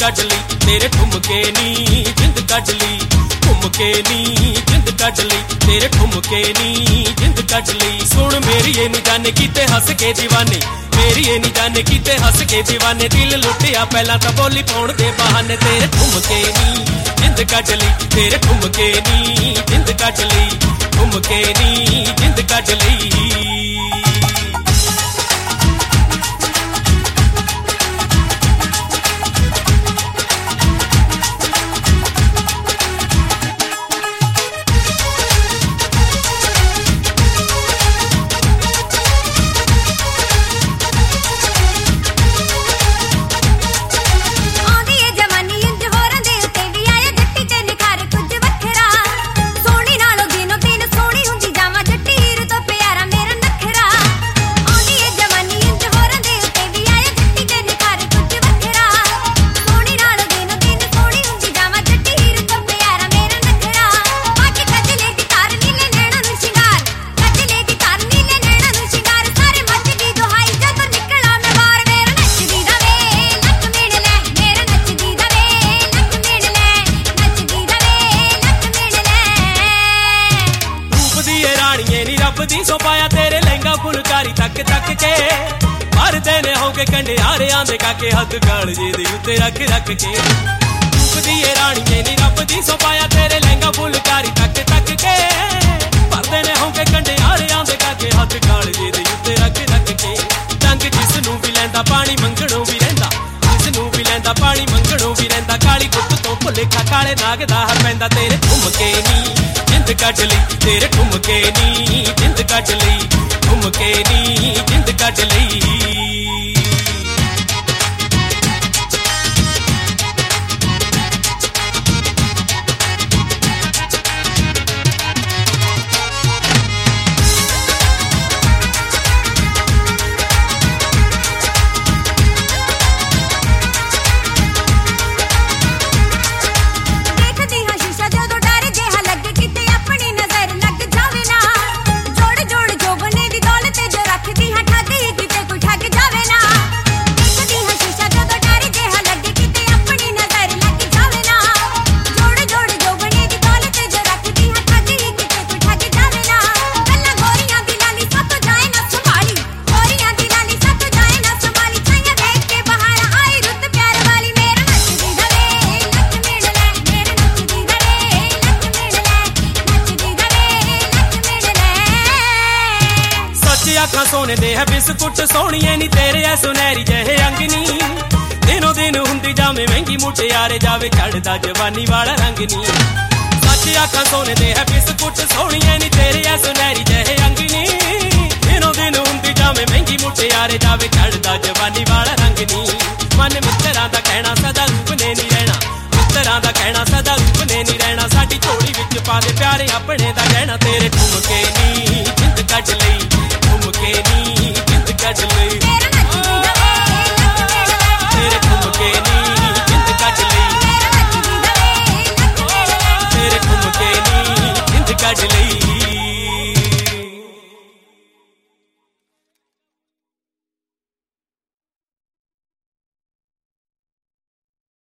ਕੱਢ ਲਈ ਤੇਰੇ ਠੁਮਕੇ ਨੀ ਜਿੰਦ ਕੱਢ ਲਈ ਠੁਮਕੇ ਨੀ ਜਿੰਦ ਕੱਢ ਲਈ ਤੇਰੇ ਠੁਮਕੇ ਨੀ ਜਿੰਦ ਕੱਢ ਲਈ ਸੁਣ ਮੇਰੀ ਇਹ ਨੀ ਜਾਣੇ ਕੀਤੇ ਹੱਸ ਕੇ دیਵਾਨੇ ਮੇਰੀ ਇਹ ਨੀ ਜਾਣੇ ਕੀਤੇ ਹੱਸ ਕੇ دیਵਾਨੇ ਦਿਲ ਲੁੱਟਿਆ ਪਹਿਲਾਂ ਤਾਂ ਬੋਲੀ ਪਾਉਣ ਦੇ ਬਹਾਨੇ ਤੇਰੇ ਠੁਮਕੇ ਨੀ ਜਿੰਦ ਕੱਢ ਲਈ ਤੇਰੇ ਠੁਮਕੇ ਨੀ ਜਿੰਦ ਕੱਢ ਲਈ ਠੁਮਕੇ ਨੀ ਜਿੰਦ ਕੱਢ ਲਈ ਦੀ ਸੋ ਪਾਇਆ ਤੇਰੇ ਲਹਿੰਗਾ ਫੁਲਕਾਰੀ ਤੱਕ ਤੱਕ ਕੇ ਮਰਦੇ ਨੇ ਹੋ ਕੇ ਕੰਡਿਆਰਿਆਂ ਦੇ ਕਾਕੇ ਹੱਥ ਗਾਲ ਜੇ ਦੇ ਉੱਤੇ ਰੱਖ ਰੱਖ ਕੇ ਰੂਪ ਦੀ ਇਹ ਰਾਣੀਏ ਨੀ ਰੱਬ ਦੀ ਸੋ ਪਾਇਆ ਤੇਰੇ ਲਹਿੰਗਾ ਫੁਲਕਾਰੀ ਤੱਕ ਤੱਕ ਕੇ ਮਰਦੇ ਨੇ ਹੋ ਕੇ ਕੰਡਿਆਰਿਆਂ ਦੇ ਕਾਕੇ ਹੱਥ ਗਾਲ ਜੇ ਦੇ ਉੱਤੇ ਰੱਖ ਰੱਖ ਕੇ ਟੰਗ ਜਿਸ ਨੂੰ ਵੀ ਲੈਂਦਾ ਪਾਣੀ ਮੰਗਣੋਂ ਵੀ ਰਹਿੰਦਾ ਜਿਸ ਨੂੰ ਵੀ ਲੈਂਦਾ ਪਾਣੀ ਮੰਗਣੋਂ ਵੀ ਰਹਿੰਦਾ ਕਾਲੀ ਗੁੱਤ ਤੋਂ ਭੁਲੇਖਾ ਕਾਲੇ ਨਾਗ ਦਾ ਹਰ ਪੈਂਦਾ ਤੇਰੇ ਠੁਮਕੇ ਨੀ ਜਿੰਦ ਕੱਢ ਲਈ ਤੇਰੇ ਠੁਮਕੇ ਨੀ ਜਿੰਦ ਕੱਢ ਲਈ ਠੁਮਕੇ ਨੀ ਜਿੰਦ ਕੱਢ ਲਈ ਅੱਖਾਂ ਸੋਨੇ ਦੇ ਹੈ ਬਿਸਕੁਟ ਸੋਹਣੀਏ ਨੀ ਤੇਰੇ ਐ ਸੁਨਹਿਰੀ ਜਿਹੇ ਅੰਗ ਨੀ ਦਿਨੋਂ ਦਿਨ ਹੁੰਦੀ ਜਾਵੇਂ ਮਹਿੰਗੀ ਮੁਟਿਆਰੇ ਜਾਵੇ ਚੜਦਾ ਜਵਾਨੀ ਵਾਲਾ ਰੰਗ ਨੀ ਸੱਚ ਅੱਖਾਂ ਸੋਨੇ ਦੇ ਹੈ ਬਿਸਕੁਟ ਸੋਹਣੀਏ ਨੀ ਤੇਰੇ ਐ ਸੁਨਹਿਰੀ ਜਿਹੇ ਅੰਗ ਨੀ ਦਿਨੋਂ ਦਿਨ ਹੁੰਦੀ ਜਾਵੇਂ ਮਹਿੰਗੀ ਮੁਟਿਆਰੇ ਜਾਵੇ ਚੜਦਾ ਜਵਾਨੀ ਵਾਲਾ ਰੰਗ ਨੀ ਮਨ ਮਿੱਤਰਾਂ ਦਾ ਕਹਿਣਾ ਸਦਾ ਰੂਪ ਨੇ ਨੀ ਰਹਿਣਾ ਮਿੱਤਰਾਂ ਦਾ ਕਹਿਣਾ ਸਦਾ ਰੂਪ ਨੇ ਨੀ ਰਹਿਣਾ ਸਾਡੀ ਝੋਲੀ ਵਿੱਚ ਪਾ ਦੇ ਪਿਆਰੇ ਆਪਣੇ ਦਾ ਕਹਿਣਾ ਤੇਰੇ